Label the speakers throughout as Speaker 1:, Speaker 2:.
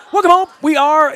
Speaker 1: Welcome home. We are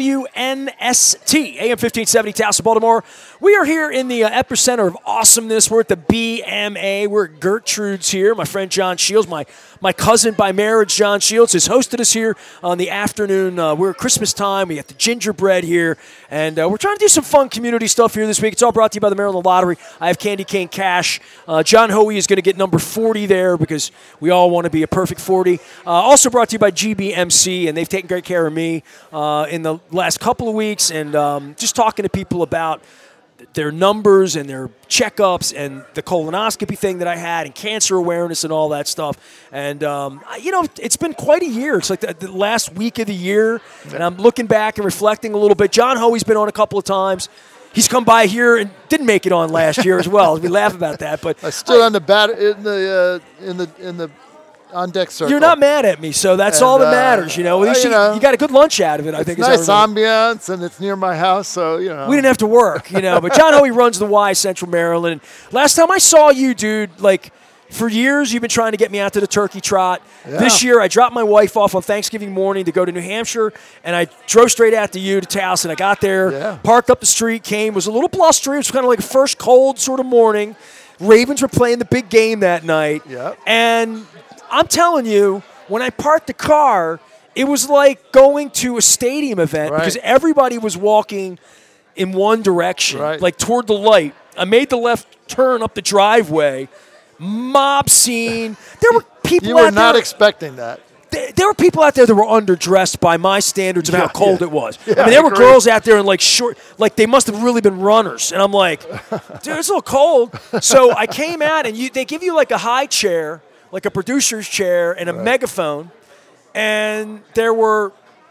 Speaker 1: WNST, AM 1570, Taos, Baltimore. We are here in the epicenter of awesomeness. We're at the BMA. We're at Gertrude's here. My friend John Shields, my cousin by marriage, John Shields, has hosted us here on the afternoon. We're at Christmas time. We got the gingerbread here. And we're trying to do some fun community stuff here this week. It's all brought to you by the Maryland Lottery. I have Candy Cane Cash. John Hoey is going to get number 40 there because we all want to be a perfect 40. Also brought to you by GBMC, and they've taken great care of me in the last couple of weeks, and just talking to people about their numbers and their checkups and the colonoscopy thing that I had and cancer awareness and all that stuff. And, it's been quite a year. It's like the last week of the year, and I'm looking back and reflecting a little bit. John Hoey's been on a couple of times. He's come by here and didn't make it on last year as well. We laugh about that, but
Speaker 2: I stood on the bat in the on deck circle.
Speaker 1: You're not mad at me, so that's all that matters. At least you got a good lunch out of it. I think
Speaker 2: it's nice ambiance, and it's near my house, so
Speaker 1: we didn't have to work. But John Hoey runs the Y Central Maryland. Last time I saw you, dude, for years you've been trying to get me out to the turkey trot. Yeah. This year I dropped my wife off on Thanksgiving morning to go to New Hampshire, and I drove straight out to you to Taos, and I got there, parked up the street, was a little blustery. It was kind of like a first cold sort of morning. Ravens were playing the big game that night, and I'm telling you, when I parked the car, it was like going to a stadium event because everybody was walking in one direction, like toward the light. I made the left turn up the driveway. Mob scene. There were people
Speaker 2: You were not expecting that.
Speaker 1: There were people out there that were underdressed by my standards of how cold it was.
Speaker 2: Yeah,
Speaker 1: I mean, there were girls out there in short, they must have really been runners. And I'm like, dude, it's a little cold. So I came out, and they give you a high chair, like a producer's chair, and a megaphone. And there were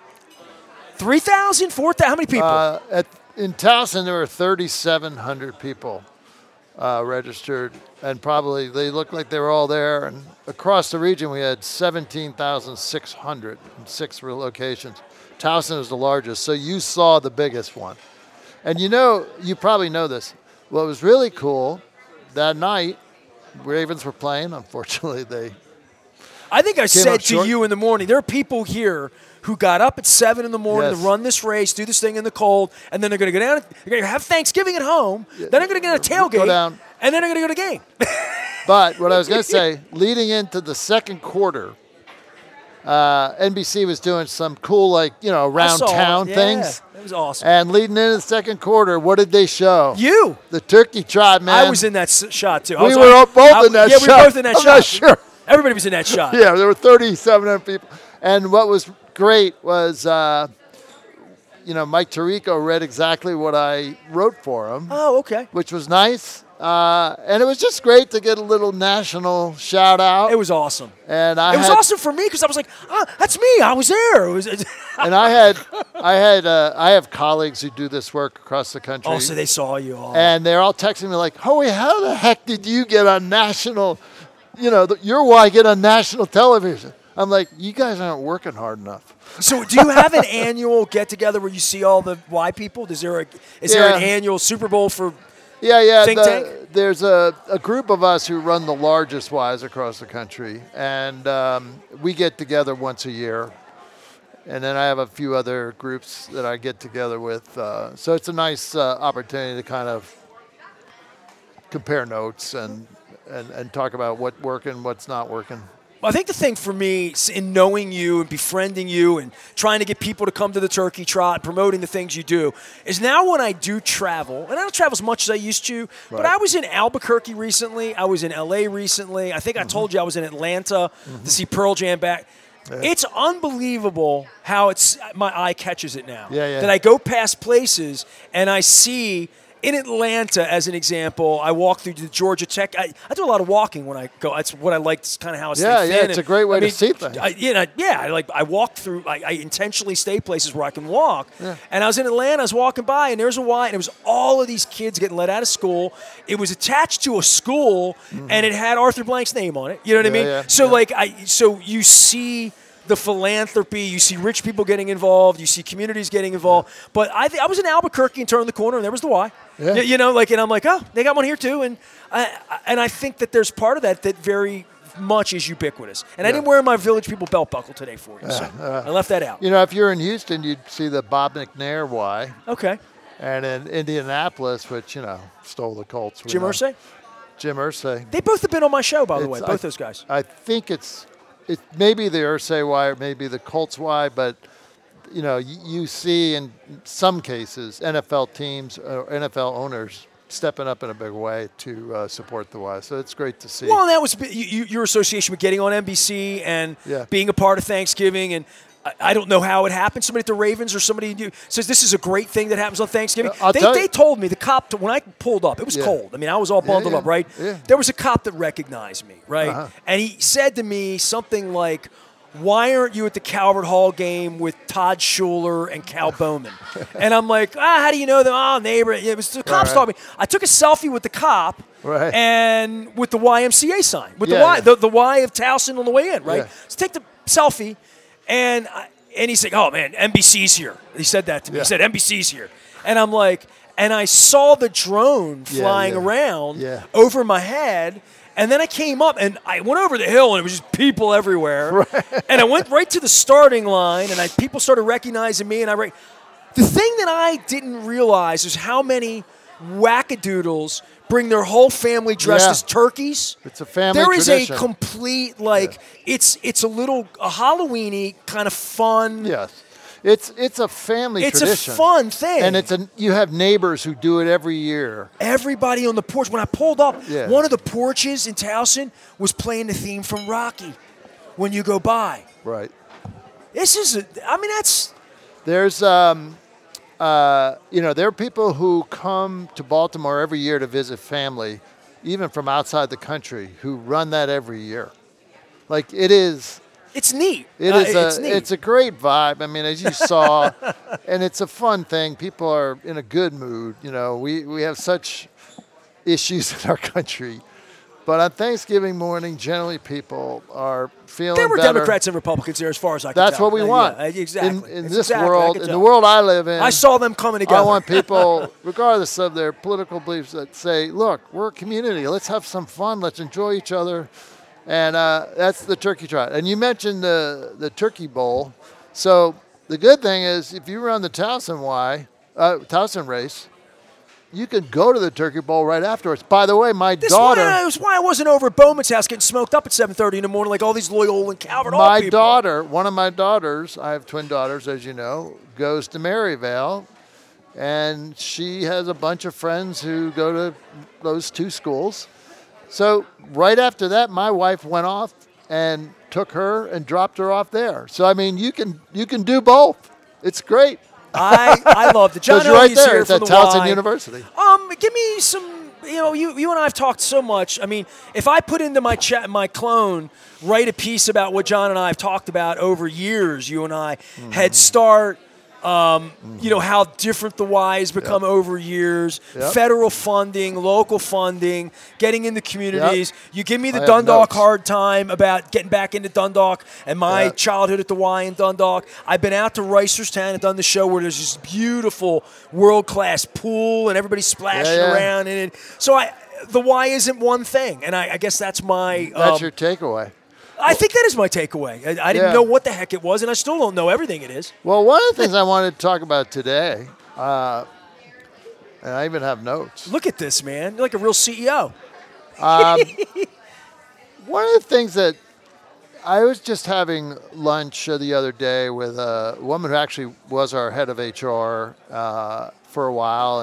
Speaker 1: 3,000, 4,000, how many people?
Speaker 2: In Towson, there were 3,700 people registered, and probably they looked like they were all there. And across the region, we had 17,600 in 6 locations. Towson is the largest, so you saw the biggest one. And you probably know this. What was really cool that night, Ravens were playing. Unfortunately,
Speaker 1: I think I said to you in the morning, there are people here who got up at 7 in the morning to run this race, do this thing in the cold, and then they're going to go down, they're going to have Thanksgiving at home, then they're going to get a tailgate, and then they're going to go to the game.
Speaker 2: But what I was going to say, leading into the second quarter, NBC was doing some cool, around town things.
Speaker 1: It was awesome.
Speaker 2: And leading into the second quarter, what did they show?
Speaker 1: You.
Speaker 2: The turkey trot, man.
Speaker 1: I was in that shot, too.
Speaker 2: We were both in that shot.
Speaker 1: Yeah, we were both in that shot.
Speaker 2: I'm not sure.
Speaker 1: Everybody was in that shot.
Speaker 2: Yeah, there were 3,700 people. And what was great was, Mike Tirico read exactly what I wrote for him.
Speaker 1: Oh, okay.
Speaker 2: Which was nice. And it was just great to get a little national shout out.
Speaker 1: It was awesome.
Speaker 2: And
Speaker 1: it was awesome for me because I was like, that's me. I was there.
Speaker 2: And I have colleagues who do this work across the country.
Speaker 1: Oh, so they saw you all.
Speaker 2: And they're all texting me like, Hoey, how the heck did you get on national, your Y get on national television? I'm like, you guys aren't working hard enough.
Speaker 1: So do you have an annual get-together where you see all the Y people? Is there an annual Super Bowl for Think Tank?
Speaker 2: There's a group of us who run the largest Ys across the country, and we get together once a year. And then I have a few other groups that I get together with. So it's a nice opportunity to kind of compare notes and talk about what's working, what's not working.
Speaker 1: I think the thing for me in knowing you and befriending you and trying to get people to come to the turkey trot, promoting the things you do, is now when I do travel, and I don't travel as much as I used to, but I was in Albuquerque recently. I was in L.A. recently. I think I told you I was in Atlanta to see Pearl Jam back. Yeah. It's unbelievable how my eye catches it now. That I go past places and I see. In Atlanta, as an example, I walk through the Georgia Tech. I do a lot of walking when I go. That's what I like. It's kind of how I stay thin.
Speaker 2: It's a great way to see things.
Speaker 1: I walk through. I intentionally stay places where I can walk. Yeah. And I was in Atlanta. I was walking by, and there's a Y, and it was all of these kids getting let out of school. It was attached to a school, and it had Arthur Blank's name on it. You know what I mean?
Speaker 2: Yeah.
Speaker 1: So you see the philanthropy, you see rich people getting involved, you see communities getting involved. But I was in Albuquerque and turned the corner, and there was the Y. Yeah. And I'm like, oh, they got one here too. And I think that there's part of that very much as ubiquitous. And I didn't wear my Village People belt buckle today for you, so I left that out.
Speaker 2: You know, if you're in Houston, you'd see the Bob McNair Y.
Speaker 1: Okay.
Speaker 2: And in Indianapolis, which, stole the Colts.
Speaker 1: Jim Irsay?
Speaker 2: Jim Irsay.
Speaker 1: They both have been on my show, by the way, both those guys.
Speaker 2: I think it may be the Irsay Y or maybe the Colts Y, but, you see in some cases NFL teams or NFL owners stepping up in a big way to support the Y. So it's great to see.
Speaker 1: Well, that was your association with getting on NBC and being a part of Thanksgiving. And I don't know how it happened. Somebody at the Ravens or somebody says this is a great thing that happens on Thanksgiving. They told me, the cop, when I pulled up, it was cold. I mean, I was all bundled up, right?
Speaker 2: Yeah.
Speaker 1: There was a cop that recognized me, right? And he said to me something like, why aren't you at the Calvert Hall game with Todd Schuler and Cal Bowman? And I'm like, how do you know them? Oh, neighbor. It was the cops talking. I took a selfie with the cop and with the YMCA sign, with the Y, the Y of Towson on the way in, right?
Speaker 2: Yeah.
Speaker 1: So take the selfie, and he's like, oh, man, NBC's here. He said that to me. He said, NBC's here. And I'm like, and I saw the drone flying around over my head. And then I came up, and I went over the hill, and it was just people everywhere. And I went right to the starting line, and people started recognizing me. And the thing that I didn't realize is how many wackadoodles bring their whole family dressed as turkeys.
Speaker 2: It's a family tradition.
Speaker 1: There is a complete, it's a Halloween-y kind of fun.
Speaker 2: Yes. It's a family tradition.
Speaker 1: It's a fun thing.
Speaker 2: And you have neighbors who do it every year.
Speaker 1: Everybody on the porch. When I pulled up, one of the porches in Towson was playing the theme from Rocky, When You Go By.
Speaker 2: Right.
Speaker 1: There's,
Speaker 2: there are people who come to Baltimore every year to visit family, even from outside the country, who run that every year.
Speaker 1: It's neat.
Speaker 2: It's a great vibe. I mean, as you saw, and it's a fun thing. People are in a good mood. We have such issues in our country. But on Thanksgiving morning, generally people are feeling better.
Speaker 1: There were Democrats and Republicans there as far as I can tell.
Speaker 2: That's what we want.
Speaker 1: Yeah, exactly.
Speaker 2: In this world, in the world I live in.
Speaker 1: I saw them coming together.
Speaker 2: I want people, regardless of their political beliefs, that say, look, we're a community. Let's have some fun. Let's enjoy each other. And that's the turkey trot. And you mentioned the turkey bowl. So the good thing is if you run the Towson race, you can go to the turkey bowl right afterwards. By the way, my daughter...
Speaker 1: That's why I wasn't over at Bowman's house getting smoked up at 7:30 in the morning like all these Loyola and Calvert Hall people.
Speaker 2: One of my daughters, I have twin daughters, as you know, goes to Maryvale. And she has a bunch of friends who go to those two schools. So right after that, my wife went off and took her and dropped her off there. So, I mean, you can do both. It's great.
Speaker 1: I love it. John
Speaker 2: you're right there.
Speaker 1: Here
Speaker 2: It's at
Speaker 1: from the
Speaker 2: Towson
Speaker 1: Y.
Speaker 2: University.
Speaker 1: Give me some. You and I have talked so much. I mean, if I put into my chat, my clone, write a piece about what John and I have talked about over years. You and I, Head Start. How different the Y has become over years. Federal funding, local funding, getting in the communities. You give me the Dundalk hard time about getting back into Dundalk and my childhood at the Y in Dundalk. I've been out to Reisterstown and done the show where there's this beautiful world-class pool and everybody's splashing around in it. So the Y isn't one thing, and I guess that's my...
Speaker 2: That's your takeaway.
Speaker 1: I think that is my takeaway. I didn't know what the heck it was, and I still don't know everything it is.
Speaker 2: Well, one of the things I wanted to talk about today, and I even have notes.
Speaker 1: Look at this, man. You're like a real CEO.
Speaker 2: One of the things that I was just having lunch the other day with a woman who actually was our head of HR for a while,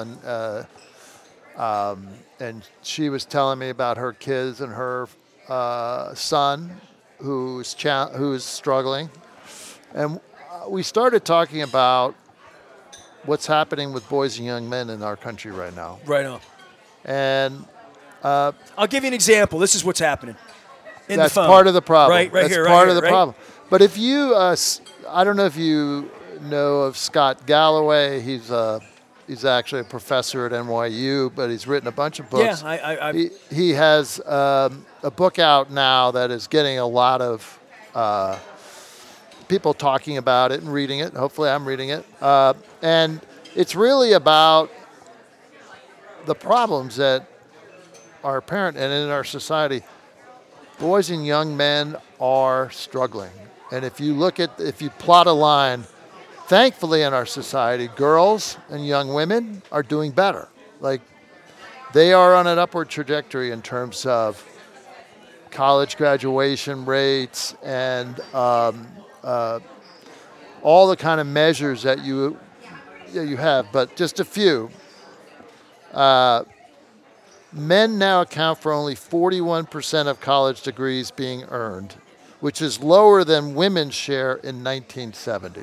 Speaker 2: and she was telling me about her kids and her son who's struggling, and we started talking about what's happening with boys and young men in our country right now.
Speaker 1: Right on.
Speaker 2: And
Speaker 1: I'll give you an example. This is what's happening.
Speaker 2: That's part of the problem.
Speaker 1: Right
Speaker 2: that's
Speaker 1: here.
Speaker 2: Part of the problem. But if you, I don't know if you know of Scott Galloway. He's actually a professor at NYU, but he's written a bunch of books.
Speaker 1: Yeah,
Speaker 2: he has a book out now that is getting a lot of people talking about it and reading it. Hopefully I'm reading it. And it's really about the problems that are apparent and in our society. boys and young men are struggling. And if you plot a line, thankfully in our society, girls and young women are doing better. Like, they are on an upward trajectory in terms of college graduation rates and all the kind of measures that you have. But just a few. Men now account for only 41% of college degrees being earned, which is lower than women's share in 1970.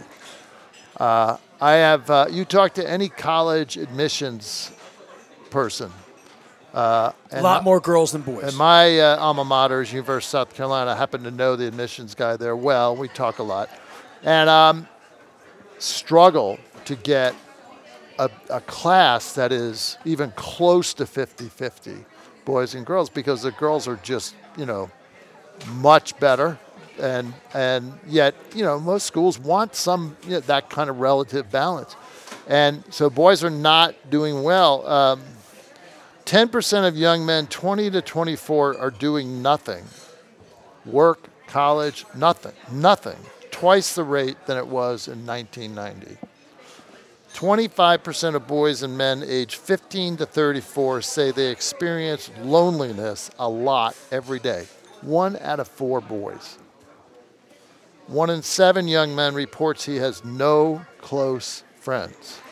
Speaker 2: You talk to any college admissions person.
Speaker 1: A lot more girls than boys.
Speaker 2: And my alma mater is University of South Carolina. I happen to know the admissions guy there well. We talk a lot. And struggle to get a class that is even close to 50-50 boys and girls, because the girls are just, much better. And yet, most schools want some that kind of relative balance. And so boys are not doing well. 10% of young men 20 to 24 are doing nothing. Work, college, nothing. Twice the rate than it was in 1990. 25% of boys and men aged 15 to 34 say they experience loneliness a lot every day. 1 out of 4 boys. 1 in 7 young men reports he has no close friends.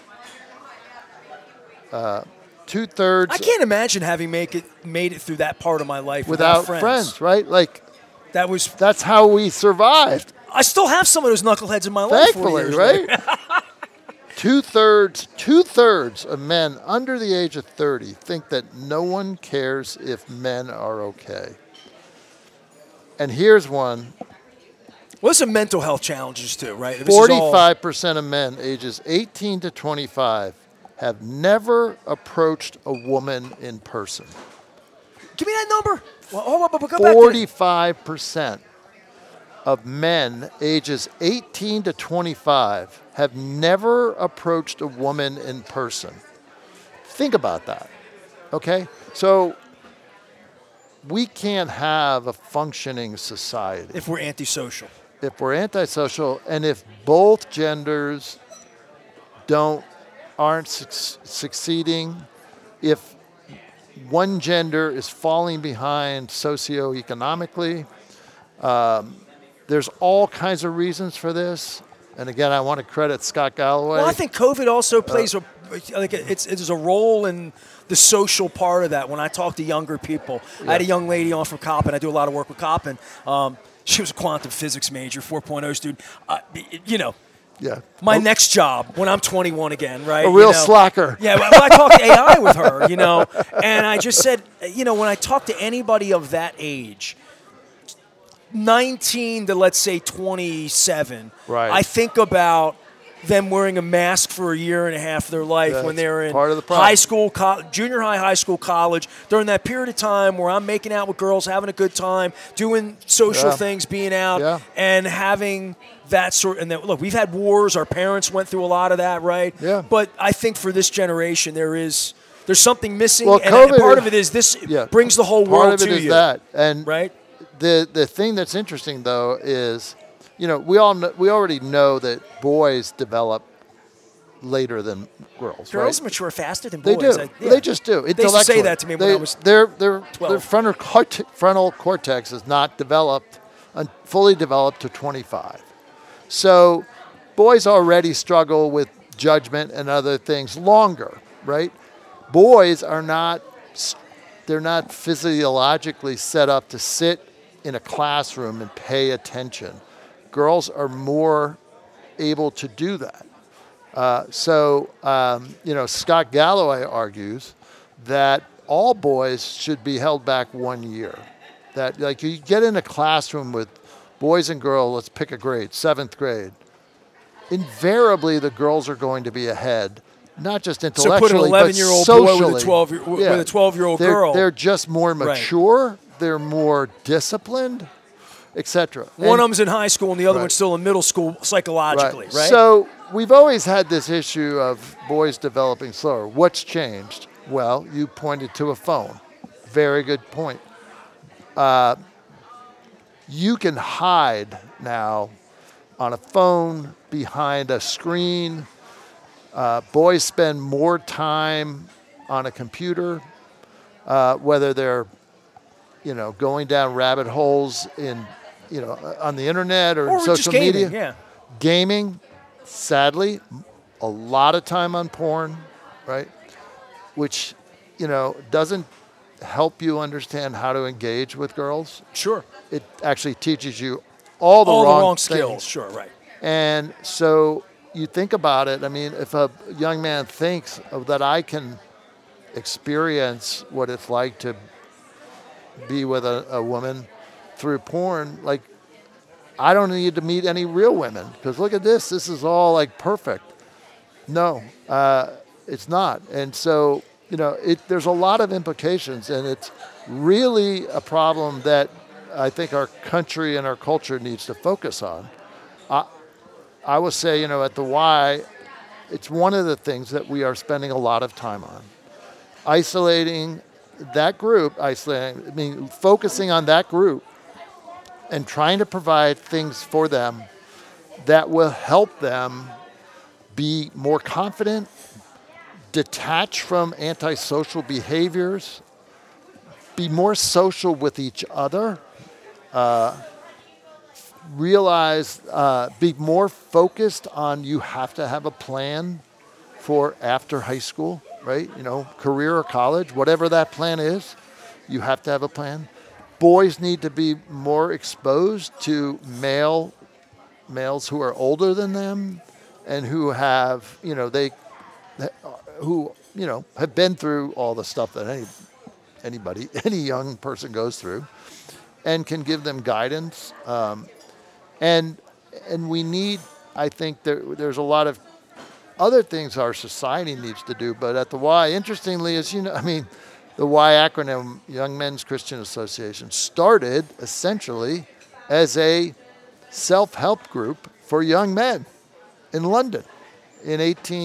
Speaker 2: 2/3.
Speaker 1: I can't imagine having made it through that part of my life
Speaker 2: without friends, right? Like, that's how we survived.
Speaker 1: I still have some of those knuckleheads in my life.
Speaker 2: Thankfully, right? Two-thirds of men under the age of 30 think that no one cares if men are okay. And here's one.
Speaker 1: Well, there's some mental health challenges too, right?
Speaker 2: 45% of men ages 18 to 25 have never approached a woman in person.
Speaker 1: Give me that number. Well, hold on, but go
Speaker 2: 45% of men ages 18 to 25 have never approached a woman in person. Think about that, okay? So we can't have a functioning society
Speaker 1: if we're antisocial.
Speaker 2: If we're antisocial, and if both genders aren't succeeding, if one gender is falling behind socioeconomically, there's all kinds of reasons for this. And again, I want to credit Scott Galloway.
Speaker 1: Well, I think COVID also plays it's a role in the social part of that. When I talk to younger people, I had a young lady on from Coppin. I do a lot of work with Coppin. She was a quantum physics major, 4.0 student.
Speaker 2: Yeah.
Speaker 1: My next job when I'm 21 again, right?
Speaker 2: A real slacker.
Speaker 1: Yeah, well, I talked AI with her, and I just said, when I talk to anybody of that age, 19 to let's say 27,
Speaker 2: right.
Speaker 1: I think about them wearing a mask for a year and a half of their life when they're in high school, junior high, high school, college, during that period of time where I'm making out with girls, having a good time, doing social things, being out, and having that sort. And then, look, we've had wars. Our parents went through a lot of that, right?
Speaker 2: Yeah.
Speaker 1: But I think for this generation, there's something missing,
Speaker 2: well,
Speaker 1: and
Speaker 2: COVID,
Speaker 1: part of it is this brings the whole world to you.
Speaker 2: Part of it is that, and
Speaker 1: right.
Speaker 2: The thing that's interesting though is, we already know that boys develop later than girls.
Speaker 1: Girls
Speaker 2: right?
Speaker 1: mature faster than boys.
Speaker 2: They do. They just do.
Speaker 1: They used to say that to me when I was 12.
Speaker 2: Their frontal cortex is not fully developed to 25. So boys already struggle with judgment and other things longer, right? Boys are not. They're not physiologically set up to sit in a classroom and pay attention. Girls are more able to do that. Scott Galloway argues that all boys should be held back 1 year. That, like, you get in a classroom with boys and girls, let's pick a grade, 7th grade. Invariably, the girls are going to be ahead, not just intellectually,
Speaker 1: but socially. So put an 11-year-old boy with a 12-year-old girl.
Speaker 2: They're just more mature. Right. They're more disciplined, etc.
Speaker 1: One of them's in high school and the other one's still in middle school psychologically, right?
Speaker 2: So we've always had this issue of boys developing slower. What's changed? Well, you pointed to a phone. Very good point. you can hide now on a phone, behind a screen. Boys spend more time on a computer, whether they're, going down rabbit holes on the internet or social
Speaker 1: just gaming,
Speaker 2: media.
Speaker 1: Yeah.
Speaker 2: Gaming, sadly, a lot of time on porn, right? Which, doesn't help you understand how to engage with girls.
Speaker 1: Sure.
Speaker 2: It actually teaches you all the wrong
Speaker 1: skills.
Speaker 2: things.
Speaker 1: Sure, right.
Speaker 2: And so you think about it. I mean, if a young man thinks that I can experience what it's like to be with a woman through porn, like, I don't need to meet any real women because look at this. This is all like perfect. No, it's not. And so, there's a lot of implications, and it's really a problem that I think our country and our culture needs to focus on. I will say, at the Y, it's one of the things that we are spending a lot of time on. Isolating that group, focusing on that group and trying to provide things for them that will help them be more confident, detach from antisocial behaviors, be more social with each other, realize, be more focused on you have to have a plan for after high school, right? Career or college, whatever that plan is, you have to have a plan. Boys need to be more exposed to males who are older than them and who have, have been through all the stuff that any young person goes through, and can give them guidance. And we need, I think there's a lot of other things our society needs to do, but at the Y, interestingly, the Y acronym, Young Men's Christian Association, started essentially as a self-help group for young men in London in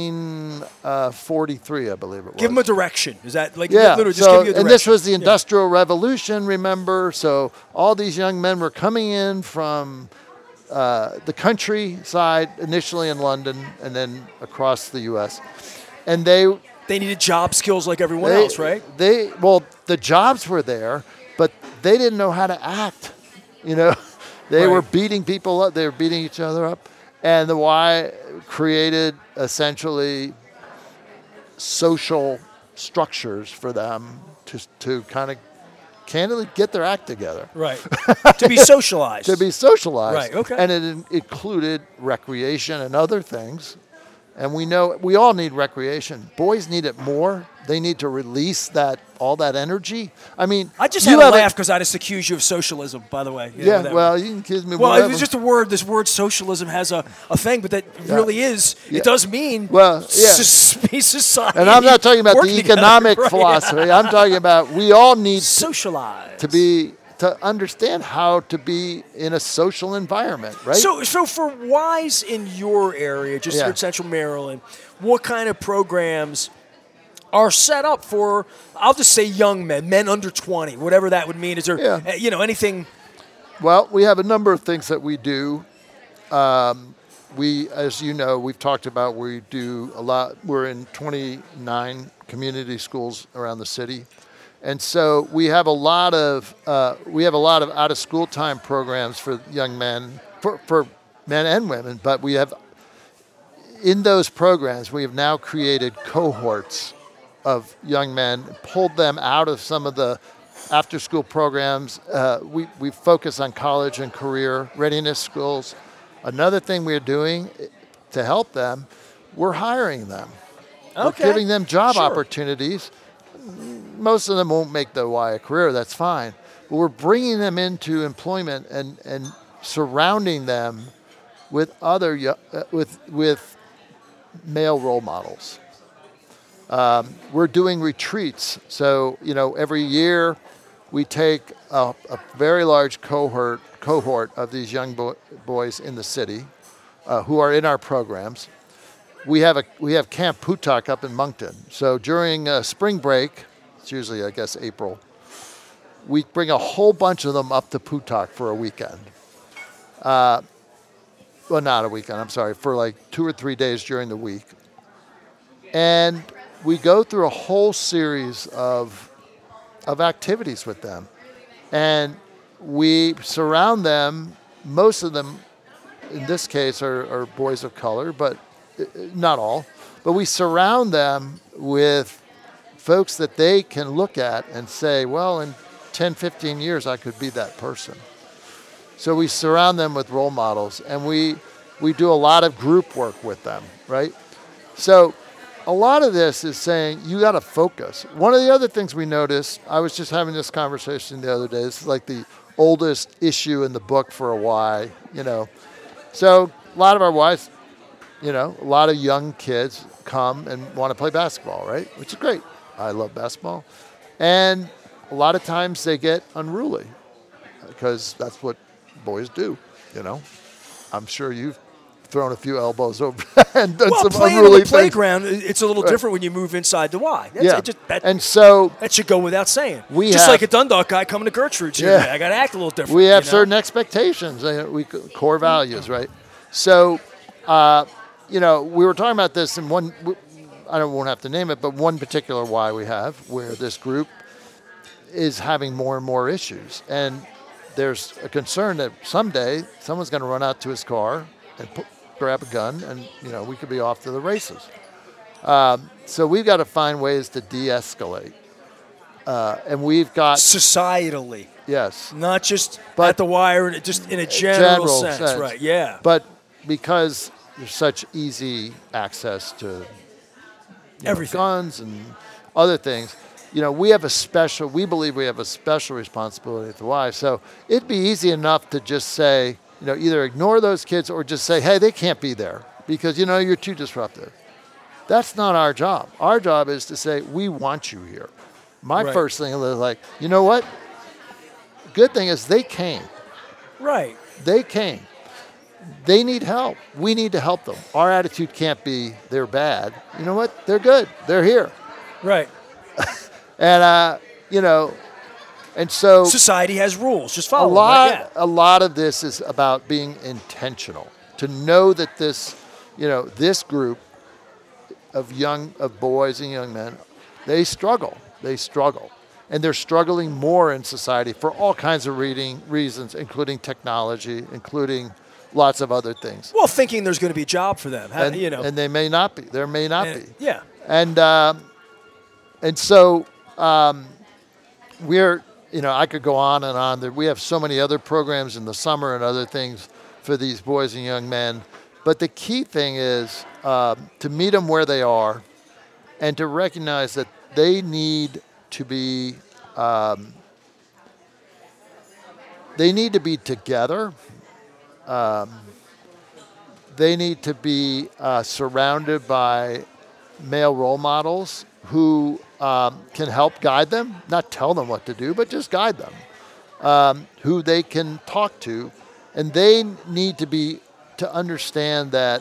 Speaker 2: 1843, I believe it was.
Speaker 1: Give them a direction. Is that like
Speaker 2: literally
Speaker 1: just give you a direction?
Speaker 2: And this was the Industrial Revolution, remember? So all these young men were coming in from the countryside, initially in London, and then across the U.S. And they
Speaker 1: needed job skills like everyone else, right?
Speaker 2: The jobs were there, but they didn't know how to act. They were beating people up. They were beating each other up. And the Y created essentially social structures for them to kind of candidly get their act together.
Speaker 1: Right. To be socialized.
Speaker 2: To be socialized.
Speaker 1: Right, okay.
Speaker 2: And it included recreation and other things. And we know we all need recreation. Boys need it more. They need to release all that energy. I
Speaker 1: just had to laugh because I just accused you of socialism, by the way.
Speaker 2: You can accuse me.
Speaker 1: Well, it was just a word. This word socialism has a thing, but that really is. Yeah. It does mean society.
Speaker 2: And I'm not talking about the economic philosophy. I'm talking about we all need
Speaker 1: socialize
Speaker 2: to understand how to be in a social environment, right?
Speaker 1: So for Ys in your area, just here in Central Maryland, what kind of programs are set up for, I'll just say young men under 20, whatever that would mean? Is there, anything?
Speaker 2: Well, we have a number of things that we do. As you know, we've talked about, we do a lot. We're in 29 community schools around the city. And so we have a lot of out of school time programs for young men, for men and women. But we have, in those programs, we have now created cohorts of young men, pulled them out of some of the after school programs. We focus on college and career readiness schools. Another thing we're doing to help them, we're hiring them. Okay. We're giving them job opportunities. Most of them won't make the Y a career, that's fine. But we're bringing them into employment and surrounding them with with male role models. We're doing retreats. So, every year we take a very large cohort of these young boys in the city who are in our programs. We have Camp Putak up in Moncton. So during spring break, it's usually, I guess, April, we bring a whole bunch of them up to Putak for a weekend. Well, not a weekend, I'm sorry, for like 2 or 3 days during the week. And we go through a whole series of activities with them. And we surround them, most of them, in this case, are boys of color, but not all. But we surround them with folks that they can look at and say, well, in 10, 15 years, I could be that person. So we surround them with role models, and we do a lot of group work with them, right? So a lot of this is saying you got to focus. One of the other things we noticed, I was just having this conversation the other day, this is like the oldest issue in the book for a Y, So a lot of our Ys, a lot of young kids come and want to play basketball, right? Which is great. I love basketball. And a lot of times they get unruly because that's what boys do, I'm sure you've thrown a few elbows over and done some
Speaker 1: playing
Speaker 2: unruly
Speaker 1: on the
Speaker 2: things.
Speaker 1: playground, it's a little different when you move inside the Y.
Speaker 2: And so
Speaker 1: that should go without saying.
Speaker 2: We
Speaker 1: just
Speaker 2: have,
Speaker 1: like a Dundalk guy coming to Gertrude's here. I got to act a little different.
Speaker 2: We have certain expectations, core values, right? So, we were talking about this in one. I won't have to name it, but one particular Y we have where this group is having more and more issues, and there's a concern that someday someone's going to run out to his car and grab a gun, and we could be off to the races. So we've got to find ways to de-escalate, and we've got
Speaker 1: societally.
Speaker 2: Yes,
Speaker 1: not just at the wire, just in a general sense, right? Yeah.
Speaker 2: But because there's such easy access to
Speaker 1: everything,
Speaker 2: guns and other things. We believe we have a special responsibility at the Y. So it'd be easy enough to just say, either ignore those kids or just say, hey, they can't be there because, you're too disruptive. That's not our job. Our job is to say, we want you here. My first thing was like, you know what? Good thing is they came.
Speaker 1: Right.
Speaker 2: They came. They need help. We need to help them. Our attitude can't be they're bad. You know what? They're good. They're here.
Speaker 1: Right.
Speaker 2: And, and so
Speaker 1: society has rules. Just follow them.
Speaker 2: A lot of this is about being intentional. To know that this group of boys and young men, they struggle. And they're struggling more in society for all kinds of reasons, including technology, including lots of other things.
Speaker 1: Well, thinking there's going to be a job for them,
Speaker 2: and they may not be. There may not be.
Speaker 1: Yeah.
Speaker 2: And so we're, I could go on and on. We have so many other programs in the summer and other things for these boys and young men. But the key thing is to meet them where they are and to recognize that they need to be together. They need to be surrounded by male role models who can help guide them, not tell them what to do, but just guide them, who they can talk to. And they need to understand that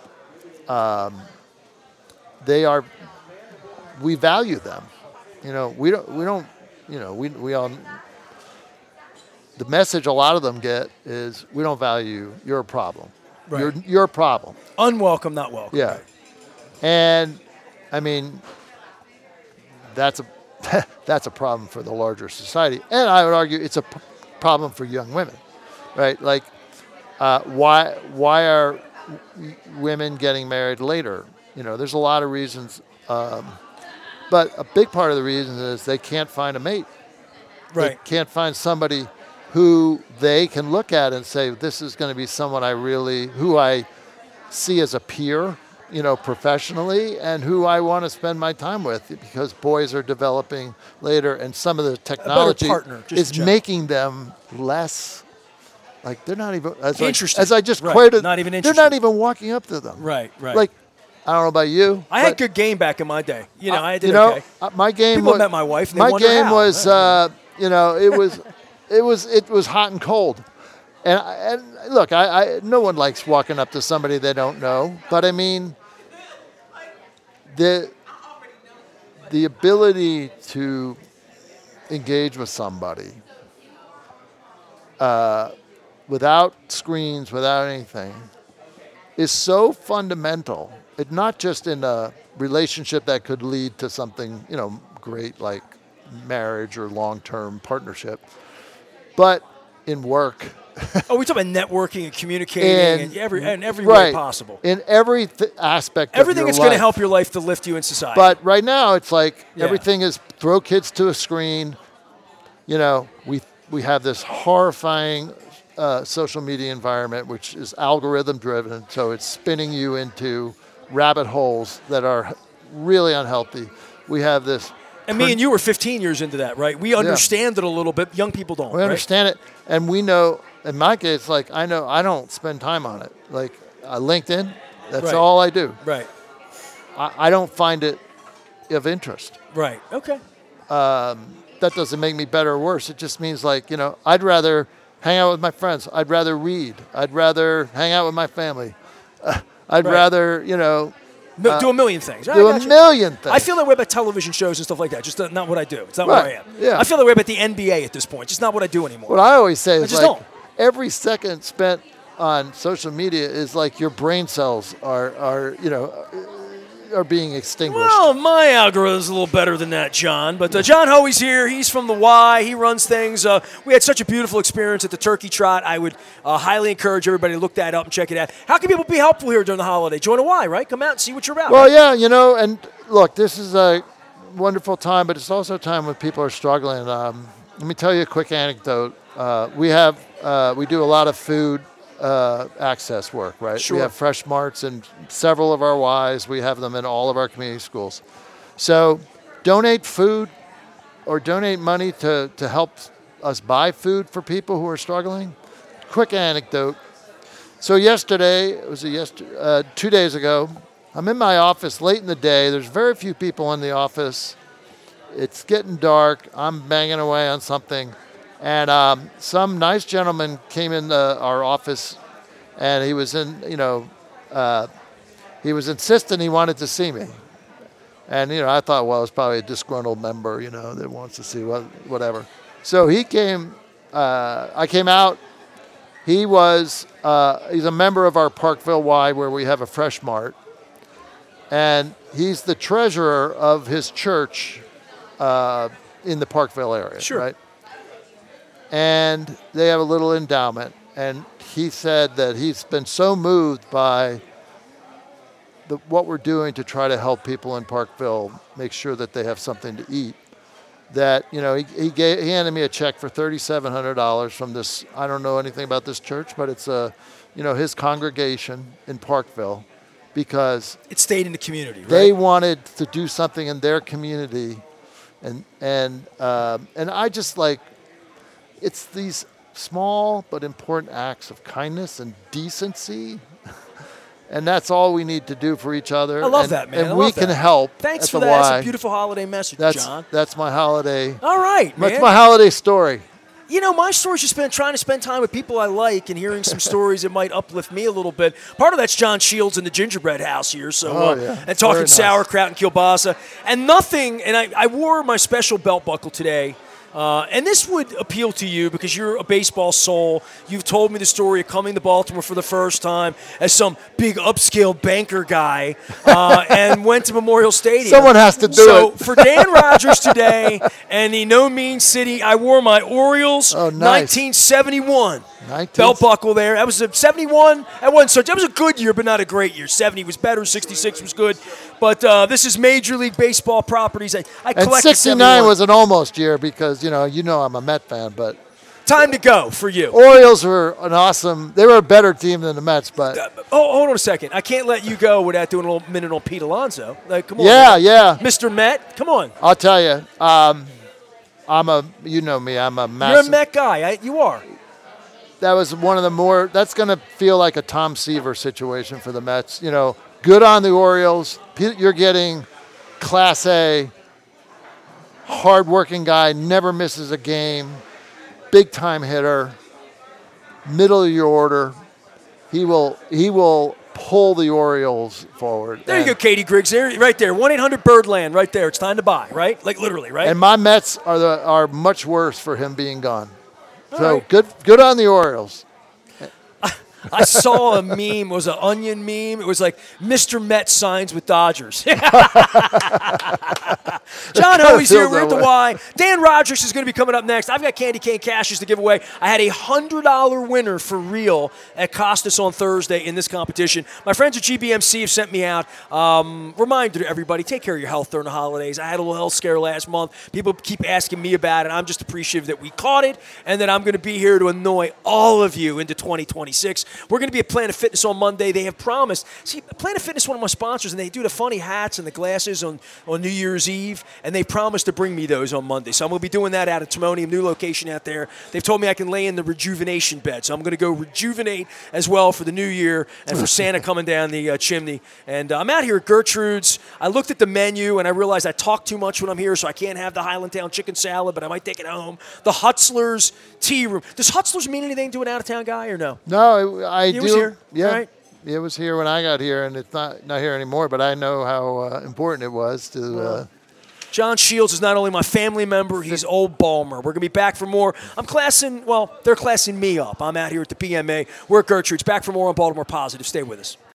Speaker 2: we value them. We all, the message a lot of them get is we don't value you. You're a problem.
Speaker 1: Right.
Speaker 2: You're a problem.
Speaker 1: Unwelcome, not welcome.
Speaker 2: Yeah. And I mean, that's a problem for the larger society. And I would argue it's a problem for young women, right? Like, why are women getting married later? There's a lot of reasons. But a big part of the reason is they can't find a mate.
Speaker 1: Right.
Speaker 2: They can't find somebody who they can look at and say, this is going to be someone who I see as a peer, professionally, and who I want to spend my time with, because boys are developing later, and some of the technology is making them less, like they're not even, as I just quoted,
Speaker 1: not even
Speaker 2: they're not even walking up to them.
Speaker 1: Right.
Speaker 2: Like, I don't know about you.
Speaker 1: I had good game back in my day. I did okay.
Speaker 2: My game
Speaker 1: People met my wife, and they
Speaker 2: my game
Speaker 1: how.
Speaker 2: Was, it was hot and cold. And look, I no one likes walking up to somebody they don't know, but I mean, the ability to engage with somebody without screens, without anything, is so fundamental. It's not just in a relationship that could lead to something, great like marriage or long-term partnership, but in work.
Speaker 1: Oh, we talk about networking and communicating in every way possible.
Speaker 2: In every aspect
Speaker 1: everything
Speaker 2: of your
Speaker 1: is
Speaker 2: life.
Speaker 1: going to help your life to lift you in society.
Speaker 2: But right now, it's like everything is throw kids to a screen. We have this horrifying social media environment, which is algorithm-driven, so it's spinning you into rabbit holes that are really unhealthy. We have this...
Speaker 1: And me and you were 15 years into that, right? We understand it a little bit. Young people don't.
Speaker 2: We understand it, and we know. In my case, like I know, I don't spend time on it. Like LinkedIn, that's all I do.
Speaker 1: Right.
Speaker 2: I don't find it of interest.
Speaker 1: Right. Okay.
Speaker 2: That doesn't make me better or worse. It just means I'd rather hang out with my friends. I'd rather read. I'd rather hang out with my family. I'd rather
Speaker 1: do a million things.
Speaker 2: Do a million things.
Speaker 1: I feel that way about television shows and stuff like that. Just not what I do. It's not what I am.
Speaker 2: Yeah.
Speaker 1: I feel that way about the NBA at this point. Just not what I do anymore.
Speaker 2: What I always say is
Speaker 1: don't.
Speaker 2: Every second spent on social media is like your brain cells are being extinguished.
Speaker 1: Well, my algorithm is a little better than that, John. But John Hoey's here. He's from the Y. He runs things. We had such a beautiful experience at the Turkey Trot. I would highly encourage everybody to look that up and check it out. How can people be helpful here during the holiday? Join a Y, right? Come out and see what you're about.
Speaker 2: Well, yeah, and look, this is a wonderful time, but it's also a time when people are struggling. Let me tell you a quick anecdote. We do a lot of food access work, right?
Speaker 1: Sure.
Speaker 2: We have Fresh Marts in several of our Ys. We have them in all of our community schools. So donate food or donate money to help us buy food for people who are struggling. Quick anecdote. So yesterday, 2 days ago, I'm in my office late in the day. There's very few people in the office. It's getting dark. I'm banging away on something. And some nice gentleman came in our office, and he was he was insisting he wanted to see me. And, I thought, well, it's probably a disgruntled member, that wants to see whatever. So he came, I came out. He's a member of our Parkville Y, where we have a Fresh Mart. And he's the treasurer of his church in the Parkville area,
Speaker 1: sure.
Speaker 2: Right? And they have a little endowment. And he said that he's been so moved by what we're doing to try to help people in Parkville make sure that they have something to eat, that, he handed me a check for $3,700 from this, I don't know anything about this church, but it's his congregation in Parkville, because
Speaker 1: it stayed in the community, right?
Speaker 2: They wanted to do something in their community. And I just it's these small but important acts of kindness and decency, and that's all we need to do for each other.
Speaker 1: I love that, man.
Speaker 2: And we can help.
Speaker 1: Thanks for that. That's a beautiful holiday message, John.
Speaker 2: That's my holiday.
Speaker 1: All right, man.
Speaker 2: That's my holiday story.
Speaker 1: My story's just been trying to spend time with people I like and hearing some stories that might uplift me a little bit. Part of that's John Shields in the Gingerbread House here, and talking sauerkraut and kielbasa. And nothing, and I wore my special belt buckle today. And this would appeal to you because you're a baseball soul. You've told me the story of coming to Baltimore for the first time as some big upscale banker guy and went to Memorial Stadium.
Speaker 2: Someone has to do it.
Speaker 1: So for Dan Rogers today and the No Mean City, I wore my Orioles 1971 belt buckle there. That was a 71. That was a good year, but not a great year. 70 was better. 66 was good. But this is Major League Baseball properties. I collected
Speaker 2: and 69 was an almost year because, I'm a Met fan, but...
Speaker 1: Time to go for you.
Speaker 2: Orioles were they were a better team than the Mets, but...
Speaker 1: hold on a second. I can't let you go without doing a little minute on Pete Alonso. Come on.
Speaker 2: Yeah.
Speaker 1: Mr. Met, come on.
Speaker 2: I'll tell you, you know me, I'm a massive...
Speaker 1: You're a Met guy. You are.
Speaker 2: That was one of the that's going to feel like a Tom Seaver situation for the Mets. Good on the Orioles. You're getting Class A, hard-working guy, never misses a game, big-time hitter, middle of your order. He will pull the Orioles forward.
Speaker 1: There you go, Katie Griggs. There, right there, 1-800-Birdland. Right there. It's time to buy. Right, like literally, right?
Speaker 2: And my Mets are much worse for him being gone. So
Speaker 1: right.
Speaker 2: good on the Orioles.
Speaker 1: I saw a meme. It was an Onion meme. It was like Mr. Met signs with Dodgers. John Hoey's here. We're at the Y. Dan Rogers is going to be coming up next. I've got candy cane cashes to give away. I had a $100 winner for real at Costas on Thursday in this competition. My friends at GBMC have sent me out. Reminder to everybody, take care of your health during the holidays. I had a little health scare last month. People keep asking me about it. I'm just appreciative that we caught it and that I'm going to be here to annoy all of you into 2026. We're going to be at Planet Fitness on Monday. They have promised. See, Planet Fitness is one of my sponsors, and they do the funny hats and the glasses on New Year's Eve, and they promised to bring me those on Monday. So I'm going to be doing that out at Timonium, new location out there. They've told me I can lay in the rejuvenation bed, so I'm going to go rejuvenate as well for the new year and for Santa coming down the chimney. And I'm out here at Gertrude's. I looked at the menu, and I realized I talk too much when I'm here, so I can't have the Highlandtown chicken salad, but I might take it home. The Hutzler's Tea Room. Does Hutzler's mean anything to an out-of-town guy or no?
Speaker 2: No, I do.
Speaker 1: It was here.
Speaker 2: Yeah.
Speaker 1: Right.
Speaker 2: It was here when I got here, and it's not here anymore, but I know how important it was to
Speaker 1: John Shields is not only my family member, he's old Balmer. We're going to be back for more. They're classing me up. I'm out here at the BMA. We're at Gertrude's. Back for more on Baltimore Positive. Stay with us.